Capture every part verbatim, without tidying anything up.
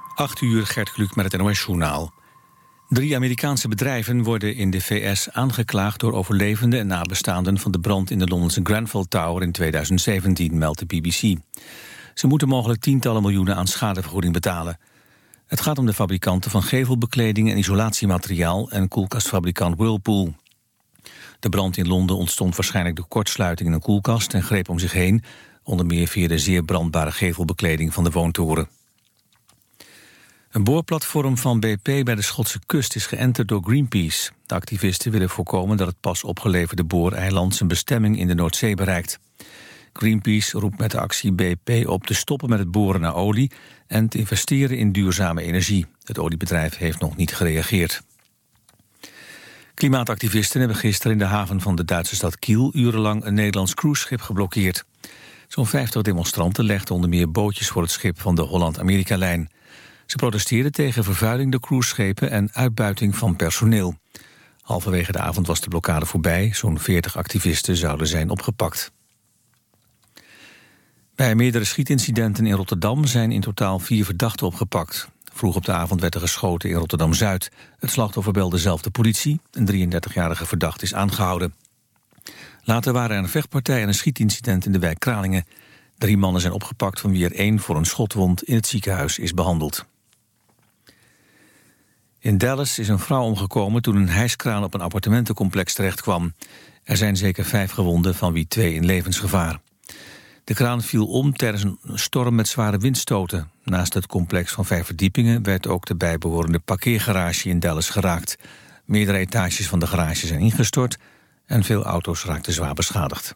acht uur, Gert Kluk met het N O S-journaal. Drie Amerikaanse bedrijven worden in de V S aangeklaagd door overlevenden en nabestaanden van de brand in de Londense Grenfell Tower in tweeduizend zeventien, meldt de B B C. Ze moeten mogelijk tientallen miljoenen aan schadevergoeding betalen. Het gaat om de fabrikanten van gevelbekleding en isolatiemateriaal en koelkastfabrikant Whirlpool. De brand in Londen ontstond waarschijnlijk door kortsluiting in een koelkast en greep om zich heen, onder meer via de zeer brandbare gevelbekleding van de woontoren. Een boorplatform van B P bij de Schotse kust is geënterd door Greenpeace. De activisten willen voorkomen dat het pas opgeleverde booreiland zijn bestemming in de Noordzee bereikt. Greenpeace roept met de actie B P op te stoppen met het boren naar olie en te investeren in duurzame energie. Het oliebedrijf heeft nog niet gereageerd. Klimaatactivisten hebben gisteren in de haven van de Duitse stad Kiel urenlang een Nederlands cruiseschip geblokkeerd. Zo'n vijftig demonstranten legden onder meer bootjes voor het schip van de Holland-Amerika-lijn. Ze protesteerden tegen vervuiling door cruiseschepen en uitbuiting van personeel. Halverwege de avond was de blokkade voorbij. Zo'n veertig activisten zouden zijn opgepakt. Bij meerdere schietincidenten in Rotterdam zijn in totaal vier verdachten opgepakt. Vroeg op de avond werd er geschoten in Rotterdam-Zuid. Het slachtoffer belde zelf de politie. Een drieëndertigjarige verdachte is aangehouden. Later waren er een vechtpartij en een schietincident in de wijk Kralingen. Drie mannen zijn opgepakt, van wie er één voor een schotwond in het ziekenhuis is behandeld. In Dallas is een vrouw omgekomen toen een hijskraan op een appartementencomplex terechtkwam. Er zijn zeker vijf gewonden, van wie twee in levensgevaar. De kraan viel om tijdens een storm met zware windstoten. Naast het complex van vijf verdiepingen werd ook de bijbehorende parkeergarage in Dallas geraakt. Meerdere etages van de garage zijn ingestort en veel auto's raakten zwaar beschadigd.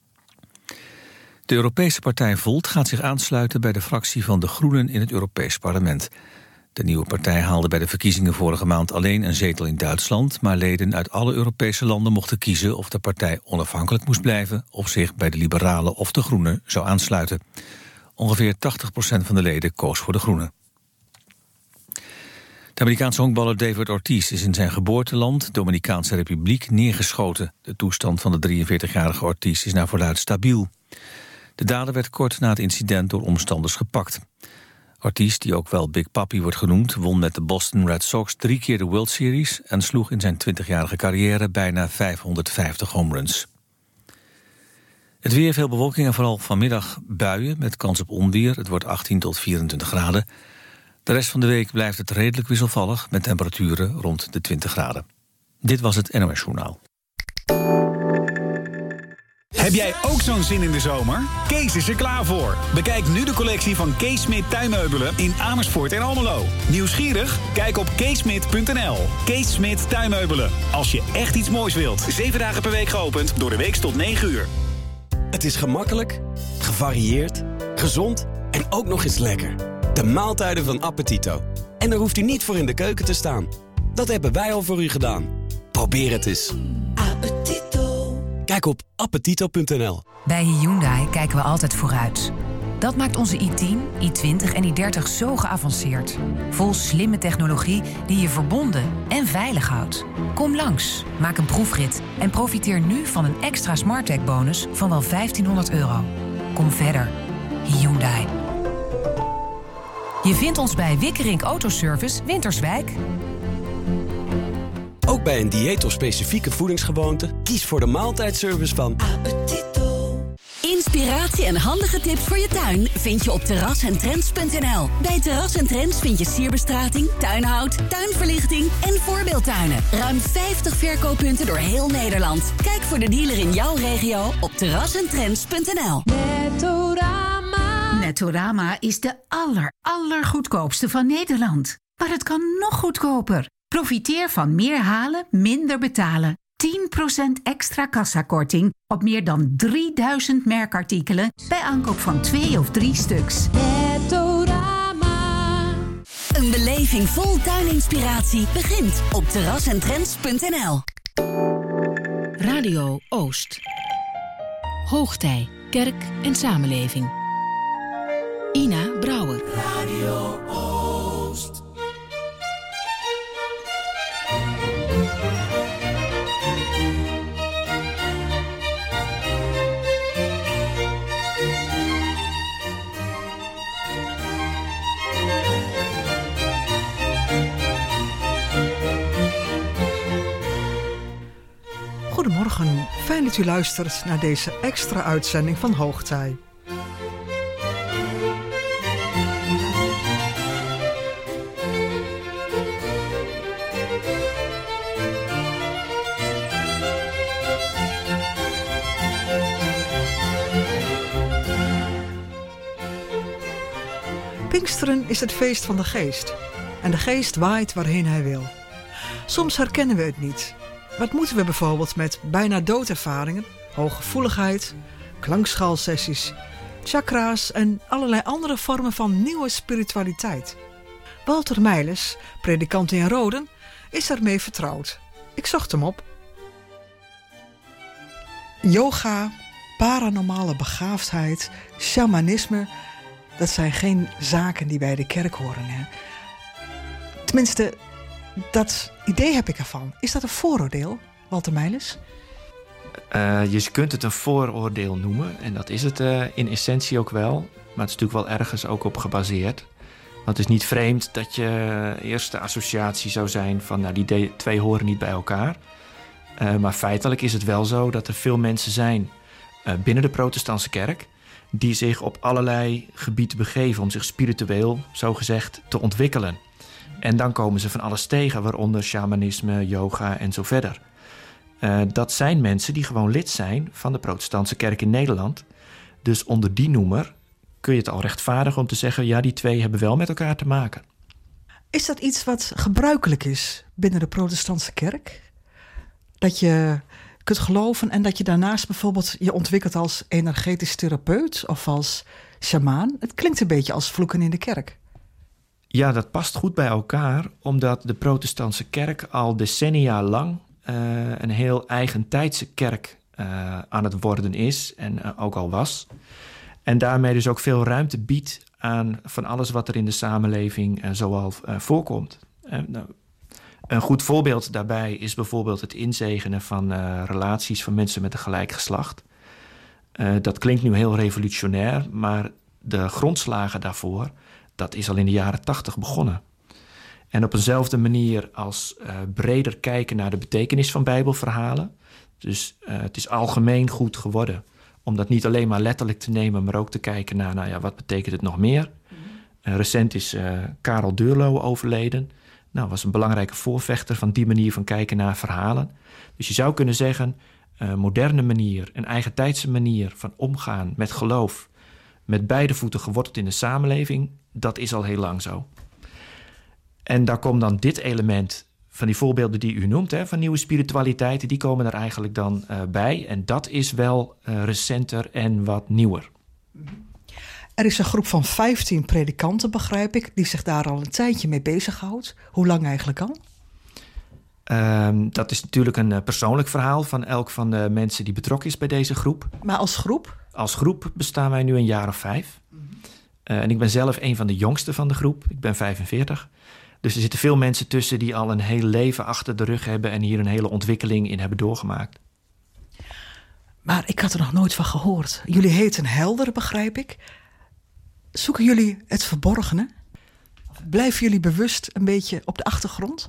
De Europese partij Volt gaat zich aansluiten bij de fractie van de Groenen in het Europees Parlement. De nieuwe partij haalde bij de verkiezingen vorige maand alleen een zetel in Duitsland, maar leden uit alle Europese landen mochten kiezen of de partij onafhankelijk moest blijven of zich bij de Liberalen of de Groenen zou aansluiten. Ongeveer tachtig procent van de leden koos voor de Groenen. De Amerikaanse honkballer David Ortiz is in zijn geboorteland, Dominicaanse Republiek, neergeschoten. De toestand van de drieënveertigjarige Ortiz is naar verluidt stabiel. De dader werd kort na het incident door omstanders gepakt. Ortiz, die ook wel Big Papi wordt genoemd, won met de Boston Red Sox drie keer de World Series en sloeg in zijn twintigjarige carrière bijna vijfhonderdvijftig homeruns. Het weer, veel bewolking en vooral vanmiddag buien met kans op onweer. Het wordt achttien tot vierentwintig graden. De rest van de week blijft het redelijk wisselvallig met temperaturen rond de twintig graden. Dit was het N O S-journaal. Heb jij ook zo'n zin in de zomer? Kees is er klaar voor. Bekijk nu de collectie van Kees Smit tuinmeubelen in Amersfoort en Almelo. Nieuwsgierig? Kijk op keesmit punt n l. Kees Smit tuinmeubelen. Als je echt iets moois wilt. Zeven dagen per week geopend, door de week tot negen uur. Het is gemakkelijk, gevarieerd, gezond en ook nog eens lekker. De maaltijden van Appetito. En daar hoeft u niet voor in de keuken te staan. Dat hebben wij al voor u gedaan. Probeer het eens. Appetito. Kijk op appetito punt n l. Bij Hyundai kijken we altijd vooruit. Dat maakt onze i tien, i twintig en i dertig zo geavanceerd. Vol slimme technologie die je verbonden en veilig houdt. Kom langs, maak een proefrit en profiteer nu van een extra SmartTech-bonus van wel vijftienhonderd euro. Kom verder. Hyundai. Je vindt ons bij Wickerink Autoservice Winterswijk. Ook bij een dieet of specifieke voedingsgewoonte, kies voor de maaltijdservice van Appetito. Inspiratie en handige tips voor je tuin vind je op terras en trends punt n l. Bij Terras en Trends vind je sierbestrating, tuinhout, tuinverlichting en voorbeeldtuinen. Ruim vijftig verkooppunten door heel Nederland. Kijk voor de dealer in jouw regio op terras en trends punt n l. Nettorama. Nettorama is de aller, allergoedkoopste van Nederland. Maar het kan nog goedkoper. Profiteer van meer halen, minder betalen. tien procent extra kassakorting op meer dan drieduizend merkartikelen bij aankoop van twee of drie stuks. Nettorama. Een beleving vol tuininspiratie begint op terras en trends punt n l. Radio Oost. Hoogtij, kerk en samenleving. Ina Brouwer. Radio Oost. Goedemorgen, fijn dat u luistert naar deze extra uitzending van Hoogtij. Pinksteren is het feest van de geest. En de geest waait waarheen hij wil. Soms herkennen we het niet. Wat moeten we bijvoorbeeld met bijna doodervaringen, hooggevoeligheid, klankschaalsessies, chakra's en allerlei andere vormen van nieuwe spiritualiteit? Walter Meijles, predikant in Roden, is ermee vertrouwd. Ik zocht hem op. Yoga, paranormale begaafdheid, shamanisme, dat zijn geen zaken die bij de kerk horen. Hè? Tenminste, dat idee heb ik ervan. Is dat een vooroordeel, Walter Meijles? Uh, je kunt het een vooroordeel noemen. En dat is het uh, in essentie ook wel. Maar het is natuurlijk wel ergens ook op gebaseerd. Want het is niet vreemd dat je eerste associatie zou zijn van... nou, die de- twee horen niet bij elkaar. Uh, maar feitelijk is het wel zo dat er veel mensen zijn uh, binnen de protestantse kerk... die zich op allerlei gebieden begeven om zich spiritueel, zogezegd, te ontwikkelen. En dan komen ze van alles tegen, waaronder shamanisme, yoga en zo verder. Uh, dat zijn mensen die gewoon lid zijn van de protestantse kerk in Nederland. Dus onder die noemer kun je het al rechtvaardigen om te zeggen... ja, die twee hebben wel met elkaar te maken. Is dat iets wat gebruikelijk is binnen de protestantse kerk? Dat je kunt geloven en dat je daarnaast bijvoorbeeld je ontwikkelt als energetisch therapeut of als sjamaan? Het klinkt een beetje als vloeken in de kerk. Ja, dat past goed bij elkaar, omdat de protestantse kerk al decennia lang uh, een heel eigentijdse kerk uh, aan het worden is en uh, ook al was. En daarmee dus ook veel ruimte biedt aan van alles wat er in de samenleving uh, zoal uh, voorkomt. Uh, nou, een goed voorbeeld daarbij is bijvoorbeeld het inzegenen van uh, relaties van mensen met een gelijk geslacht. Uh, dat klinkt nu heel revolutionair, maar de grondslagen daarvoor, dat is al in de jaren tachtig begonnen. En op eenzelfde manier als uh, breder kijken naar de betekenis van Bijbelverhalen. Dus uh, het is algemeen goed geworden om dat niet alleen maar letterlijk te nemen, maar ook te kijken naar, nou ja, wat betekent het nog meer? Uh, recent is uh, Karel Deurlo overleden. Nou, was een belangrijke voorvechter van die manier van kijken naar verhalen. Dus je zou kunnen zeggen, een moderne manier, een eigentijdse manier van omgaan met geloof, met beide voeten geworteld in de samenleving, dat is al heel lang zo. En daar komt dan dit element van die voorbeelden die u noemt, hè, van nieuwe spiritualiteiten, die komen er eigenlijk dan uh, bij. En dat is wel uh, recenter en wat nieuwer. Er is een groep van vijftien predikanten, begrijp ik, die zich daar al een tijdje mee bezighoudt. Hoe lang eigenlijk al? Um, dat is natuurlijk een uh, persoonlijk verhaal van elk van de mensen die betrokken is bij deze groep. Maar als groep? Als groep bestaan wij nu een jaar of vijf. Mm-hmm. Uh, en ik ben zelf een van de jongsten van de groep. Ik ben vijfenveertig. Dus er zitten veel mensen tussen die al een heel leven achter de rug hebben en hier een hele ontwikkeling in hebben doorgemaakt. Maar ik had er nog nooit van gehoord. Jullie heten Helder, begrijp ik. Zoeken jullie het verborgene? Blijven jullie bewust een beetje op de achtergrond?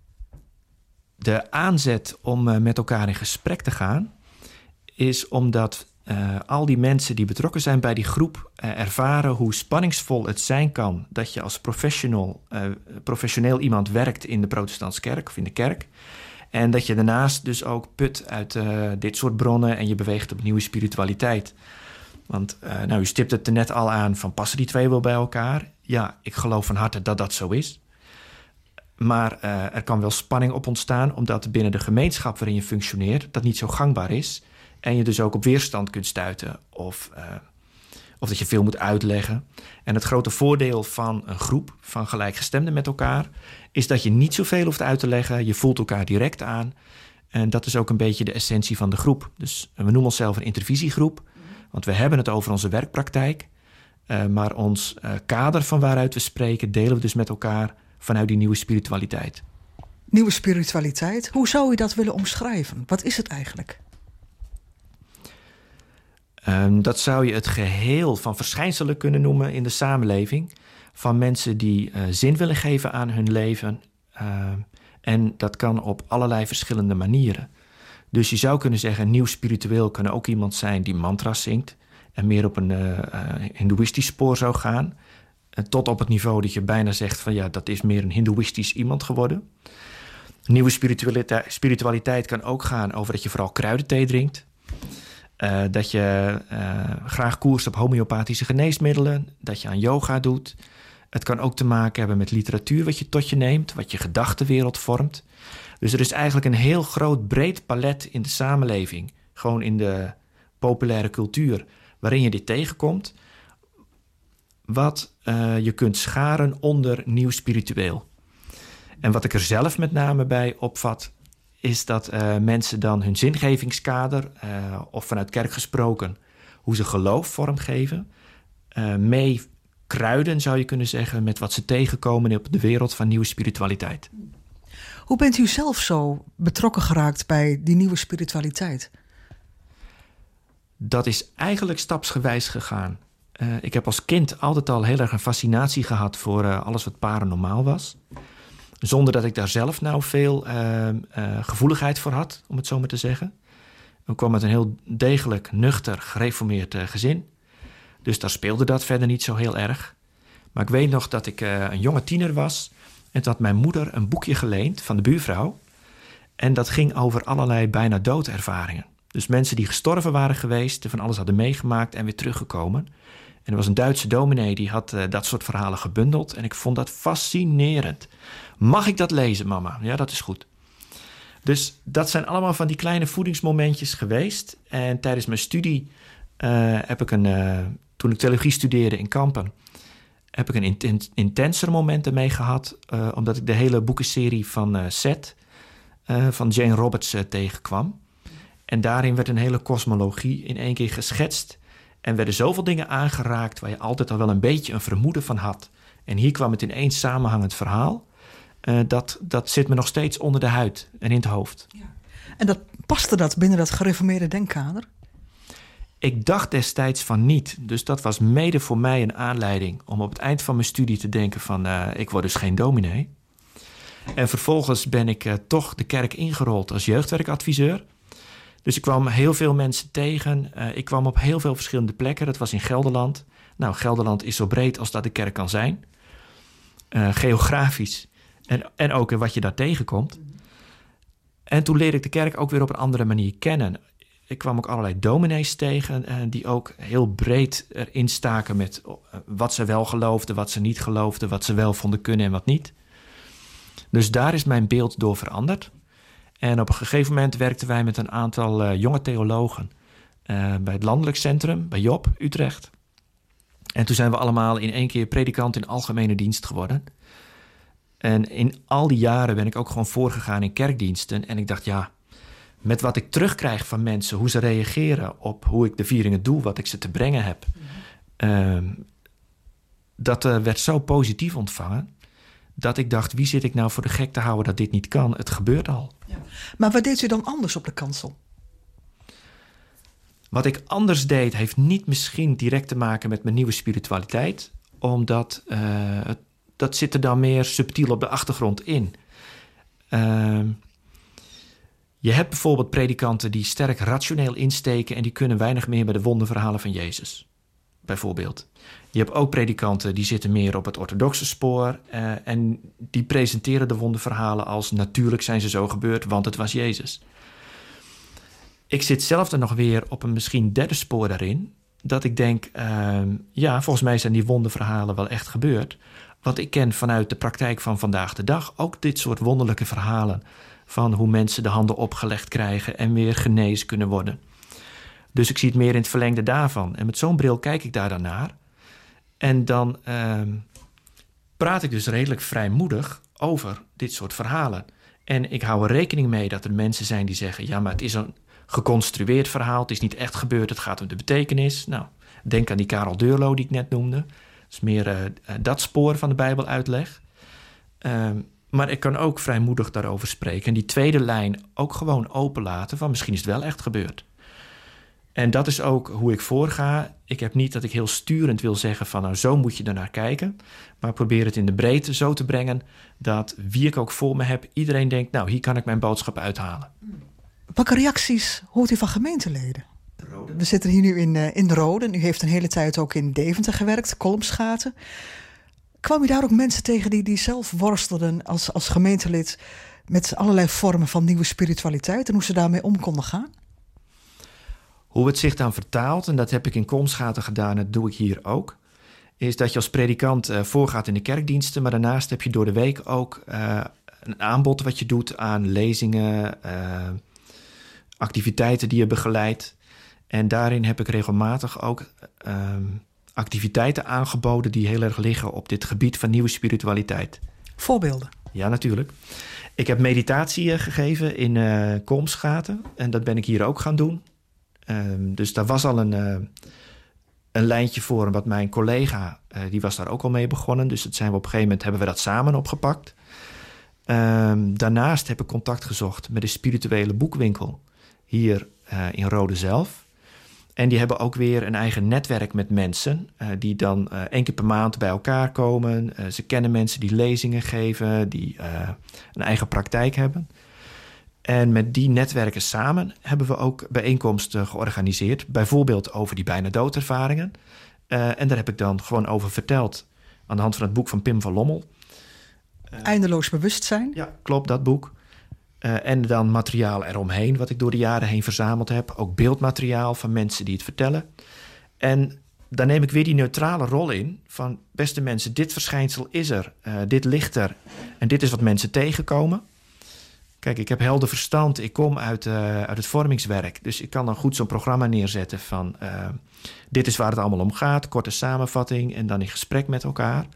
De aanzet om uh, met elkaar in gesprek te gaan is omdat uh, al die mensen die betrokken zijn bij die groep uh, ervaren hoe spanningsvol het zijn kan dat je als professional, uh, professioneel iemand werkt in de protestantse kerk of in de kerk. En dat je daarnaast dus ook put uit uh, dit soort bronnen en je beweegt op nieuwe spiritualiteit. Want uh, nou, u stipt het er net al aan van passen die twee wel bij elkaar? Ja, ik geloof van harte dat dat zo is. Maar uh, er kan wel spanning op ontstaan omdat binnen de gemeenschap waarin je functioneert dat niet zo gangbaar is. En je dus ook op weerstand kunt stuiten of, uh, of dat je veel moet uitleggen. En het grote voordeel van een groep van gelijkgestemden met elkaar is dat je niet zoveel hoeft uit te leggen. Je voelt elkaar direct aan. En dat is ook een beetje de essentie van de groep. Dus we noemen onszelf een intervisiegroep. Want we hebben het over onze werkpraktijk. Uh, maar ons uh, kader van waaruit we spreken delen we dus met elkaar vanuit die nieuwe spiritualiteit. Nieuwe spiritualiteit? Hoe zou u dat willen omschrijven? Wat is het eigenlijk? Um, dat zou je het geheel van verschijnselen kunnen noemen in de samenleving. Van mensen die uh, zin willen geven aan hun leven. Uh, en dat kan op allerlei verschillende manieren. Dus je zou kunnen zeggen, nieuw spiritueel kan ook iemand zijn die mantra's zingt en meer op een uh, uh, hindoeïstisch spoor zou gaan. Uh, tot op het niveau dat je bijna zegt van ja, dat is meer een hindoeïstisch iemand geworden. Nieuwe spiritualiteit, spiritualiteit kan ook gaan over dat je vooral kruidenthee drinkt. Uh, dat je uh, graag koerst op homeopathische geneesmiddelen. Dat je aan yoga doet. Het kan ook te maken hebben met literatuur wat je tot je neemt. Wat je gedachtenwereld vormt. Dus er is eigenlijk een heel groot breed palet in de samenleving. Gewoon in de populaire cultuur. Waarin je dit tegenkomt. Wat uh, je kunt scharen onder nieuw spiritueel. En wat ik er zelf met name bij opvat, is dat uh, mensen dan hun zingevingskader, uh, of vanuit kerk gesproken, hoe ze geloof vormgeven, uh, mee kruiden, zou je kunnen zeggen, met wat ze tegenkomen op de wereld van nieuwe spiritualiteit. Hoe bent u zelf zo betrokken geraakt bij die nieuwe spiritualiteit? Dat is eigenlijk stapsgewijs gegaan. Uh, ik heb als kind altijd al heel erg een fascinatie gehad voor uh, alles wat paranormaal was. Zonder dat ik daar zelf nou veel uh, uh, gevoeligheid voor had, om het zo maar te zeggen. Ik kwam uit een heel degelijk, nuchter, gereformeerd uh, gezin. Dus daar speelde dat verder niet zo heel erg. Maar ik weet nog dat ik uh, een jonge tiener was. En toen had mijn moeder een boekje geleend van de buurvrouw. En dat ging over allerlei bijna doodervaringen. Dus mensen die gestorven waren geweest, die van alles hadden meegemaakt en weer teruggekomen. En er was een Duitse dominee die had uh, dat soort verhalen gebundeld. En ik vond dat fascinerend. Mag ik dat lezen, mama? Ja, dat is goed. Dus dat zijn allemaal van die kleine voedingsmomentjes geweest. En tijdens mijn studie uh, heb ik een... Uh, toen ik theologie studeerde in Kampen, heb ik een inten- intenser moment ermee gehad. Uh, omdat ik de hele boekenserie van uh, Seth, uh, van Jane Roberts, uh, tegenkwam. En daarin werd een hele kosmologie in één keer geschetst. En werden zoveel dingen aangeraakt waar je altijd al wel een beetje een vermoeden van had. En hier kwam het in één samenhangend verhaal. Uh, dat, dat zit me nog steeds onder de huid en in het hoofd. Ja. En dat paste dat binnen dat gereformeerde denkkader? Ik dacht destijds van niet. Dus dat was mede voor mij een aanleiding om op het eind van mijn studie te denken van uh, ik word dus geen dominee. En vervolgens ben ik uh, toch de kerk ingerold als jeugdwerkadviseur. Dus ik kwam heel veel mensen tegen. Uh, ik kwam op heel veel verschillende plekken. Dat was in Gelderland. Nou, Gelderland is zo breed als dat de kerk kan zijn. Uh, geografisch. En, en ook in wat je daar tegenkomt. En toen leerde ik de kerk ook weer op een andere manier kennen. Ik kwam ook allerlei dominees tegen uh, die ook heel breed erin staken met uh, wat ze wel geloofden, wat ze niet geloofden, wat ze wel vonden kunnen en wat niet. Dus daar is mijn beeld door veranderd. En op een gegeven moment werkten wij met een aantal uh, jonge theologen uh, bij het landelijk centrum, bij Job, Utrecht. En toen zijn we allemaal in één keer predikant in algemene dienst geworden. En in al die jaren ben ik ook gewoon voorgegaan in kerkdiensten. En ik dacht, ja, met wat ik terugkrijg van mensen, hoe ze reageren op hoe ik de vieringen doe, wat ik ze te brengen heb. Mm-hmm. Uh, dat uh, werd zo positief ontvangen, dat ik dacht, wie zit ik nou voor de gek te houden dat dit niet kan? Het gebeurt al. Ja. Maar wat deed u dan anders op de kansel? Wat ik anders deed, heeft niet misschien direct te maken met mijn nieuwe spiritualiteit. Omdat uh, het, dat zit er dan meer subtiel op de achtergrond in. Uh, je hebt bijvoorbeeld predikanten die sterk rationeel insteken en die kunnen weinig meer bij de wonderverhalen van Jezus. Bijvoorbeeld. Je hebt ook predikanten die zitten meer op het orthodoxe spoor uh, en die presenteren de wonderverhalen als natuurlijk zijn ze zo gebeurd, want het was Jezus. Ik zit zelf er nog weer op een misschien derde spoor daarin, dat ik denk, uh, ja, volgens mij zijn die wonderverhalen wel echt gebeurd. Want ik ken vanuit de praktijk van vandaag de dag ook dit soort wonderlijke verhalen van hoe mensen de handen opgelegd krijgen en weer genezen kunnen worden. Dus ik zie het meer in het verlengde daarvan. En met zo'n bril kijk ik daar dan naar. En dan uh, praat ik dus redelijk vrijmoedig over dit soort verhalen. En ik hou er rekening mee dat er mensen zijn die zeggen, ja, maar het is een geconstrueerd verhaal. Het is niet echt gebeurd, het gaat om de betekenis. Nou, denk aan die Karel Deurlo die ik net noemde. Dat is meer uh, dat spoor van de Bijbeluitleg. Uh, maar ik kan ook vrijmoedig daarover spreken. En die tweede lijn ook gewoon openlaten van misschien is het wel echt gebeurd. En dat is ook hoe ik voorga. Ik heb niet dat ik heel sturend wil zeggen van nou zo moet je ernaar kijken. Maar probeer het in de breedte zo te brengen dat wie ik ook voor me heb, iedereen denkt nou hier kan ik mijn boodschap uithalen. Welke reacties hoort u van gemeenteleden? We zitten hier nu in, uh, in de Rode. U heeft een hele tijd ook in Deventer gewerkt, Kolmsgaten. Kwam u daar ook mensen tegen die, die zelf worstelden als, als gemeentelid met allerlei vormen van nieuwe spiritualiteit en hoe ze daarmee om konden gaan? Hoe het zich dan vertaalt, en dat heb ik in Kolmsgaten gedaan, dat doe ik hier ook, is dat je als predikant uh, voorgaat in de kerkdiensten, maar daarnaast heb je door de week ook uh, een aanbod wat je doet aan lezingen, uh, activiteiten die je begeleidt. En daarin heb ik regelmatig ook uh, activiteiten aangeboden die heel erg liggen op dit gebied van nieuwe spiritualiteit. Voorbeelden? Ja, natuurlijk. Ik heb meditatie uh, gegeven in uh, Kolmsgaten en dat ben ik hier ook gaan doen. Uh, dus daar was al een, uh, een lijntje voor wat mijn collega, uh, die was daar ook al mee begonnen. Dus dat zijn we op een gegeven moment, hebben we dat samen opgepakt. Uh, daarnaast heb ik contact gezocht met de spirituele boekwinkel hier uh, in Rode zelf. En die hebben ook weer een eigen netwerk met mensen uh, die dan uh, één keer per maand bij elkaar komen. Uh, ze kennen mensen die lezingen geven, die uh, een eigen praktijk hebben. En met die netwerken samen hebben we ook bijeenkomsten georganiseerd. Bijvoorbeeld over die bijna doodervaringen. Uh, en daar heb ik dan gewoon over verteld aan de hand van het boek van Pim van Lommel. Uh, Eindeloos bewustzijn? Ja, klopt, dat boek. Uh, en dan materiaal eromheen, wat ik door de jaren heen verzameld heb. Ook beeldmateriaal van mensen die het vertellen. En daar neem ik weer die neutrale rol in van, beste mensen, dit verschijnsel is er, uh, dit ligt er. En dit is wat mensen tegenkomen. Kijk, ik heb helder verstand, ik kom uit, uh, uit het vormingswerk. Dus ik kan dan goed zo'n programma neerzetten van, uh, dit is waar het allemaal om gaat, korte samenvatting en dan in gesprek met elkaar.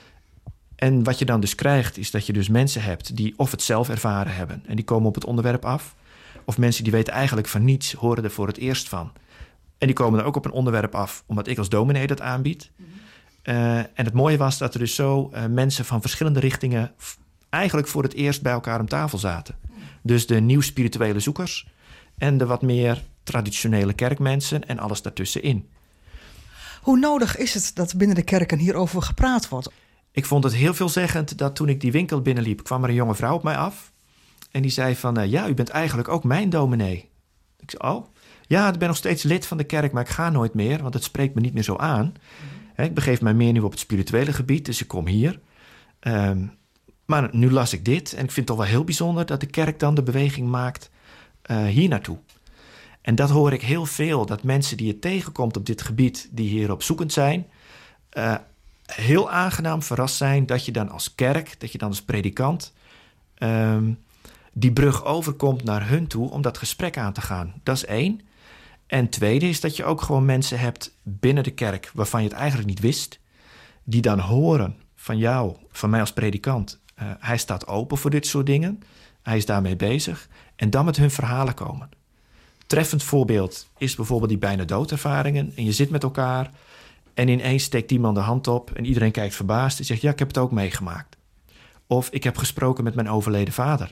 En wat je dan dus krijgt, is dat je dus mensen hebt die of het zelf ervaren hebben en die komen op het onderwerp af. Of mensen die weten eigenlijk van niets, horen er voor het eerst van. En die komen dan ook op een onderwerp af, omdat ik als dominee dat aanbied. Mm-hmm. Uh, en het mooie was dat er dus zo uh, mensen van verschillende richtingen f- eigenlijk voor het eerst bij elkaar om tafel zaten. Mm-hmm. Dus de nieuw spirituele zoekers en de wat meer traditionele kerkmensen en alles daartussenin. Hoe nodig is het dat binnen de kerken hierover gepraat wordt? Ik vond het heel veelzeggend dat toen ik die winkel binnenliep, kwam er een jonge vrouw op mij af. En die zei van, uh, ja, u bent eigenlijk ook mijn dominee. Ik zei, oh, ja, ik ben nog steeds lid van de kerk, maar ik ga nooit meer, want het spreekt me niet meer zo aan. Mm. He, ik begeef mij meer nu op het spirituele gebied, dus ik kom hier. Um, maar nu las ik dit en ik vind het toch wel heel bijzonder dat de kerk dan de beweging maakt uh, hier naartoe. En dat hoor ik heel veel, dat mensen die je tegenkomt op dit gebied, die hierop zoekend zijn, Uh, heel aangenaam verrast zijn dat je dan als kerk, dat je dan als predikant um, die brug overkomt naar hun toe om dat gesprek aan te gaan. Dat is één. En tweede is dat je ook gewoon mensen hebt binnen de kerk waarvan je het eigenlijk niet wist, die dan horen van jou, van mij als predikant. Uh, hij staat open voor dit soort dingen, hij is daarmee bezig en dan met hun verhalen komen. Treffend voorbeeld is bijvoorbeeld die bijna doodervaringen en je zit met elkaar en ineens steekt iemand de hand op en iedereen kijkt verbaasd en zegt, ja, ik heb het ook meegemaakt. Of ik heb gesproken met mijn overleden vader.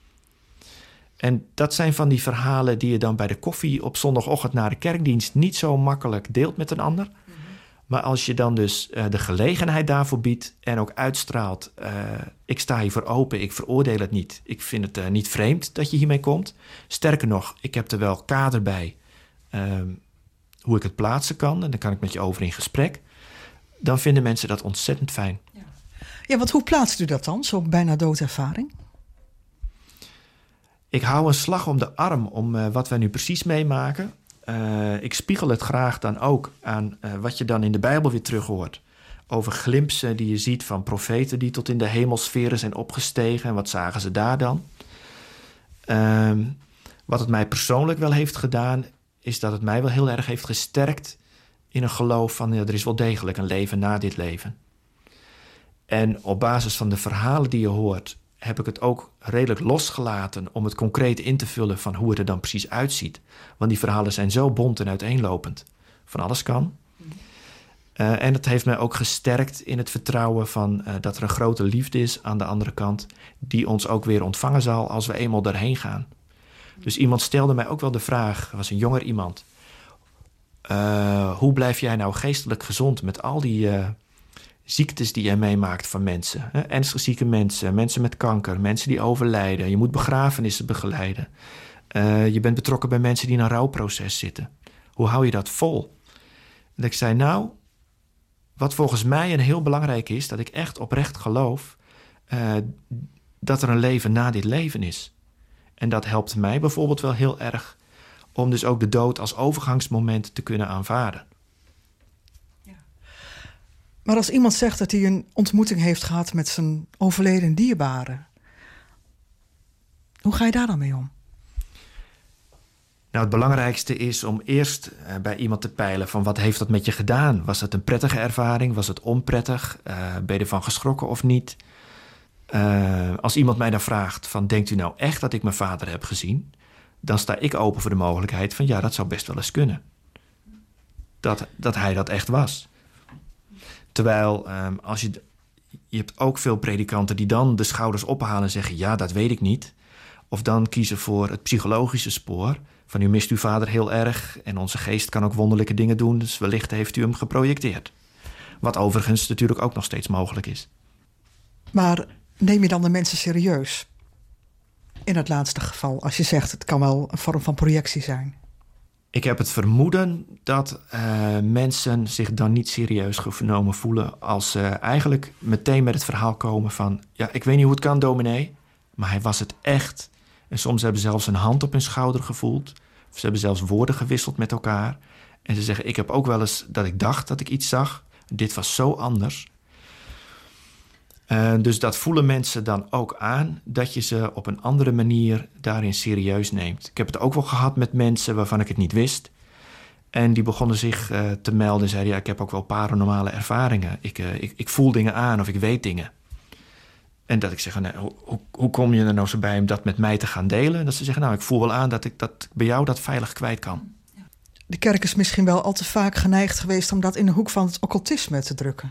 En dat zijn van die verhalen die je dan bij de koffie op zondagochtend na de kerkdienst niet zo makkelijk deelt met een ander. Mm-hmm. Maar als je dan dus uh, de gelegenheid daarvoor biedt en ook uitstraalt, uh, ik sta hiervoor open, ik veroordeel het niet. Ik vind het uh, niet vreemd dat je hiermee komt. Sterker nog, ik heb er wel kader bij Uh, hoe ik het plaatsen kan, en dan kan ik met je over in gesprek, dan vinden mensen dat ontzettend fijn. Ja, ja, want hoe plaatst u dat dan, zo'n bijna doodervaring? Ik hou een slag om de arm om uh, wat wij nu precies meemaken. Uh, ik spiegel het graag dan ook aan uh, wat je dan in de Bijbel weer terug hoort. Over glimpsen die je ziet van profeten die tot in de hemelsferen zijn opgestegen. En wat zagen ze daar dan? Uh, wat het mij persoonlijk wel heeft gedaan, is dat het mij wel heel erg heeft gesterkt in een geloof van, ja, er is wel degelijk een leven na dit leven. En op basis van de verhalen die je hoort, heb ik het ook redelijk losgelaten om het concreet in te vullen van hoe het er dan precies uitziet. Want die verhalen zijn zo bont en uiteenlopend. Van alles kan. Uh, en het heeft mij ook gesterkt in het vertrouwen van uh, dat er een grote liefde is aan de andere kant, die ons ook weer ontvangen zal als we eenmaal daarheen gaan. Dus iemand stelde mij ook wel de vraag, was een jonger iemand, Uh, hoe blijf jij nou geestelijk gezond met al die uh, ziektes die jij meemaakt van mensen? Hè? Ernstig zieke mensen, mensen met kanker, mensen die overlijden. Je moet begrafenissen begeleiden. Uh, je bent betrokken bij mensen die in een rouwproces zitten. Hoe hou je dat vol? En ik zei, nou, wat volgens mij een heel belangrijk is, dat ik echt oprecht geloof uh, dat er een leven na dit leven is. En dat helpt mij bijvoorbeeld wel heel erg om dus ook de dood als overgangsmoment te kunnen aanvaarden. Ja. Maar als iemand zegt dat hij een ontmoeting heeft gehad met zijn overleden dierbare, hoe ga je daar dan mee om? Nou, het belangrijkste is om eerst uh, bij iemand te peilen van wat heeft dat met je gedaan? Was het een prettige ervaring? Was het onprettig? Uh, ben je ervan geschrokken of niet? Uh, als iemand mij dan vraagt van denkt u nou echt dat ik mijn vader heb gezien? Dan sta ik open voor de mogelijkheid van ja, dat zou best wel eens kunnen. Dat, dat hij dat echt was. Terwijl um, als je, je hebt ook veel predikanten die dan de schouders ophalen en zeggen ja, dat weet ik niet. Of dan kiezen voor het psychologische spoor. Van u mist uw vader heel erg en onze geest kan ook wonderlijke dingen doen. Dus wellicht heeft u hem geprojecteerd. Wat overigens natuurlijk ook nog steeds mogelijk is. Maar neem je dan de mensen serieus? In het laatste geval, als je zegt het kan wel een vorm van projectie zijn. Ik heb het vermoeden dat uh, mensen zich dan niet serieus genomen voelen als ze eigenlijk meteen met het verhaal komen van ja, ik weet niet hoe het kan, dominee, maar hij was het echt. En soms hebben ze zelfs een hand op hun schouder gevoeld. Of ze hebben zelfs woorden gewisseld met elkaar. En ze zeggen, ik heb ook wel eens dat ik dacht dat ik iets zag. Dit was zo anders. Uh, dus dat voelen mensen dan ook aan, dat je ze op een andere manier daarin serieus neemt. Ik heb het ook wel gehad met mensen waarvan ik het niet wist. En die begonnen zich uh, te melden en zeiden, ja, ik heb ook wel paranormale ervaringen. Ik, uh, ik, ik voel dingen aan of ik weet dingen. En dat ik zeg, nou, hoe, hoe, hoe kom je er nou zo bij om dat met mij te gaan delen? En dat ze zeggen, nou, ik voel wel aan dat ik dat bij jou dat veilig kwijt kan. De kerk is misschien wel al te vaak geneigd geweest om dat in de hoek van het occultisme te drukken.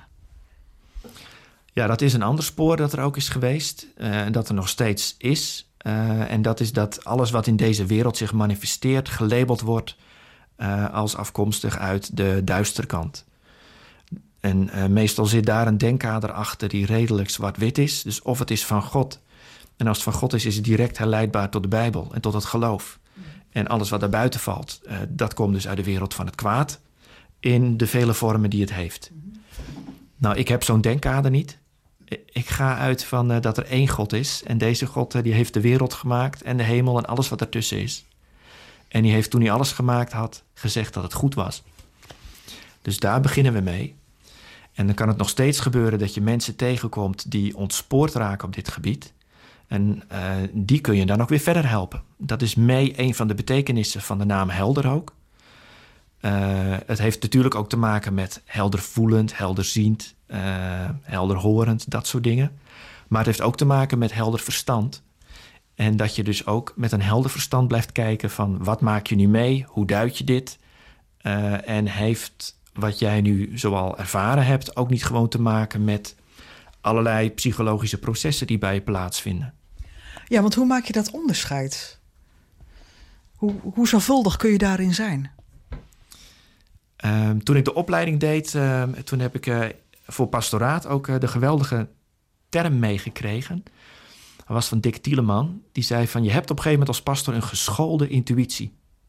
Ja, dat is een ander spoor dat er ook is geweest. En uh, dat er nog steeds is. Uh, en dat is dat alles wat in deze wereld zich manifesteert, gelabeld wordt uh, als afkomstig uit de duistere kant. En uh, meestal zit daar een denkkader achter die redelijk zwart-wit is. Dus of het is van God. En als het van God is, is het direct herleidbaar tot de Bijbel en tot het geloof. En alles wat daarbuiten valt, uh, dat komt dus uit de wereld van het kwaad. In de vele vormen die het heeft. Nou, ik heb zo'n denkkader niet. Ik ga uit van uh, dat er één God is. En deze God uh, die heeft de wereld gemaakt en de hemel en alles wat ertussen is. En die heeft toen hij alles gemaakt had, gezegd dat het goed was. Dus daar beginnen we mee. En dan kan het nog steeds gebeuren dat je mensen tegenkomt die ontspoord raken op dit gebied. En uh, die kun je dan ook weer verder helpen. Dat is mee een van de betekenissen van de naam helder ook. Uh, het heeft natuurlijk ook te maken met heldervoelend, helderziend, uh, helderhorend, dat soort dingen. Maar het heeft ook te maken met helder verstand. En dat je dus ook met een helder verstand blijft kijken van wat maak je nu mee, hoe duid je dit? Uh, en heeft wat jij nu zoal ervaren hebt ook niet gewoon te maken met allerlei psychologische processen die bij je plaatsvinden. Ja, want hoe maak je dat onderscheid? Hoe, hoe zorgvuldig kun je daarin zijn? Uh, toen ik de opleiding deed, uh, toen heb ik uh, voor pastoraat ook uh, de geweldige term meegekregen. Dat was van Dick Tieleman. Die zei van, je hebt op een gegeven moment als pastor een geschoolde intuïtie.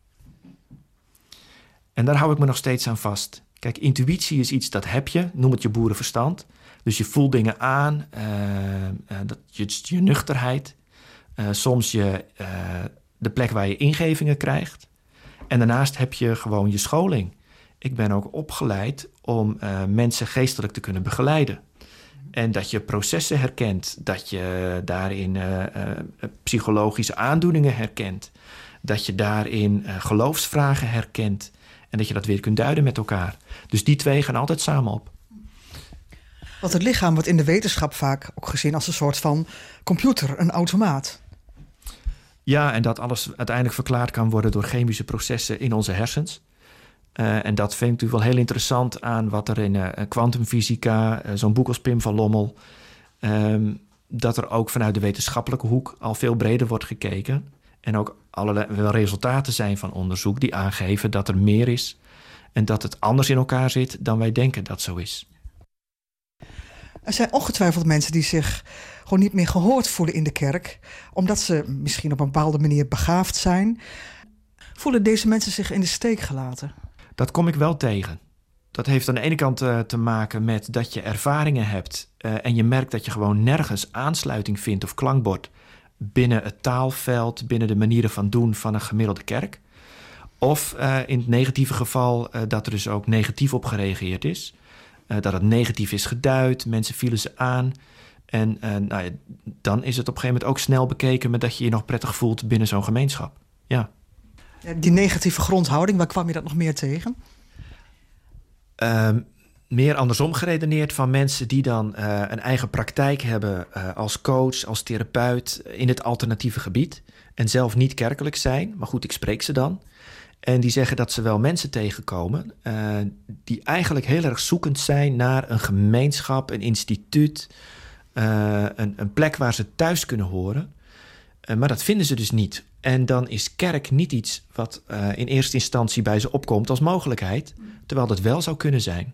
En daar hou ik me nog steeds aan vast. Kijk, intuïtie is iets dat heb je, noem het je boerenverstand. Dus je voelt dingen aan, uh, uh, dat je, je nuchterheid. Uh, soms je, uh, de plek waar je ingevingen krijgt. En daarnaast heb je gewoon je scholing. Ik ben ook opgeleid om uh, mensen geestelijk te kunnen begeleiden. En dat je processen herkent, dat je daarin uh, uh, psychologische aandoeningen herkent. Dat je daarin uh, geloofsvragen herkent. En dat je dat weer kunt duiden met elkaar. Dus die twee gaan altijd samen op. Want het lichaam wordt in de wetenschap vaak ook gezien als een soort van computer, een automaat. Ja, en dat alles uiteindelijk verklaard kan worden door chemische processen in onze hersens. Uh, en dat vind ik natuurlijk wel heel interessant aan wat er in kwantumfysica, uh, uh, zo'n boek als Pim van Lommel, um, dat er ook vanuit de wetenschappelijke hoek al veel breder wordt gekeken. En ook allerlei wel resultaten zijn van onderzoek die aangeven dat er meer is en dat het anders in elkaar zit dan wij denken dat zo is. Er zijn ongetwijfeld mensen die zich gewoon niet meer gehoord voelen in de kerk, omdat ze misschien op een bepaalde manier begaafd zijn. Voelen deze mensen zich in de steek gelaten? Dat kom ik wel tegen. Dat heeft aan de ene kant uh, te maken met dat je ervaringen hebt uh, en je merkt dat je gewoon nergens aansluiting vindt of klankbord binnen het taalveld, binnen de manieren van doen van een gemiddelde kerk. Of uh, in het negatieve geval uh, dat er dus ook negatief op gereageerd is. Uh, dat het negatief is geduid, mensen vielen ze aan. En uh, nou ja, dan is het op een gegeven moment ook snel bekeken met dat je je nog prettig voelt binnen zo'n gemeenschap. Ja. Die negatieve grondhouding, waar kwam je dat nog meer tegen? Uh, meer andersom geredeneerd van mensen die dan uh, een eigen praktijk hebben uh, als coach, als therapeut in het alternatieve gebied. En zelf niet kerkelijk zijn, maar goed, ik spreek ze dan. En die zeggen dat ze wel mensen tegenkomen uh, die eigenlijk heel erg zoekend zijn naar een gemeenschap, een instituut, uh, een, een plek waar ze thuis kunnen horen. Uh, maar dat vinden ze dus niet. En dan is kerk niet iets wat uh, in eerste instantie bij ze opkomt als mogelijkheid, terwijl dat wel zou kunnen zijn.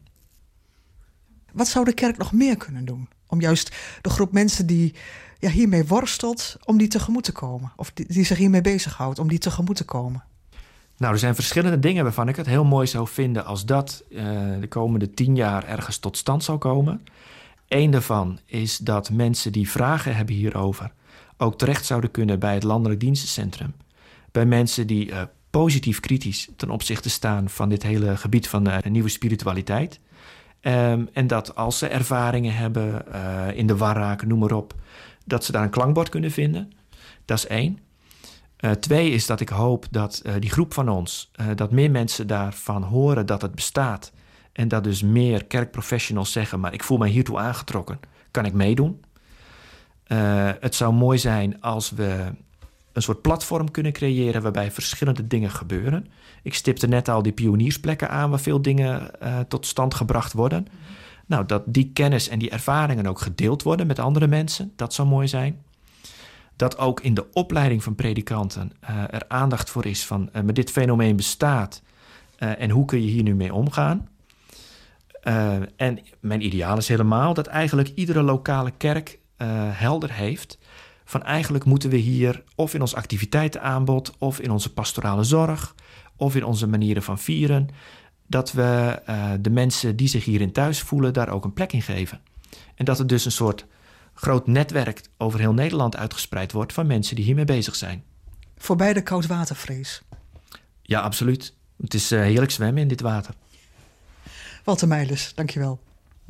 Wat zou de kerk nog meer kunnen doen om juist de groep mensen die ja, hiermee worstelt, om die tegemoet te komen? Of die, die zich hiermee bezighoudt, om die tegemoet te komen? Nou, er zijn verschillende dingen waarvan ik het heel mooi zou vinden als dat uh, de komende tien jaar ergens tot stand zou komen. Eén daarvan is dat mensen die vragen hebben hierover ook terecht zouden kunnen bij het Landelijk Dienstencentrum. Bij mensen die uh, positief kritisch ten opzichte staan van dit hele gebied van uh, nieuwe spiritualiteit. Um, en dat als ze ervaringen hebben, uh, in de war raken, noem maar op, dat ze daar een klankbord kunnen vinden. Dat is één. Uh, twee is dat ik hoop dat uh, die groep van ons, uh, dat meer mensen daarvan horen dat het bestaat. En dat dus meer kerkprofessionals zeggen, maar ik voel mij hiertoe aangetrokken. Kan ik meedoen? Uh, het zou mooi zijn als we een soort platform kunnen creëren waarbij verschillende dingen gebeuren. Ik stipte net al die pioniersplekken aan waar veel dingen uh, tot stand gebracht worden. Mm-hmm. Nou, dat die kennis en die ervaringen ook gedeeld worden met andere mensen, dat zou mooi zijn. Dat ook in de opleiding van predikanten uh, er aandacht voor is van uh, maar dit fenomeen bestaat uh, en hoe kun je hier nu mee omgaan. Uh, en mijn ideaal is helemaal dat eigenlijk iedere lokale kerk uh, helder heeft van eigenlijk moeten we hier of in ons activiteitenaanbod of in onze pastorale zorg of in onze manieren van vieren, dat we uh, de mensen die zich hierin thuis voelen daar ook een plek in geven. En dat er dus een soort groot netwerk over heel Nederland uitgespreid wordt van mensen die hiermee bezig zijn. Voorbij de koudwatervrees. Ja, absoluut. Het is uh, heerlijk zwemmen in dit water. Walter Meijlers, dankjewel.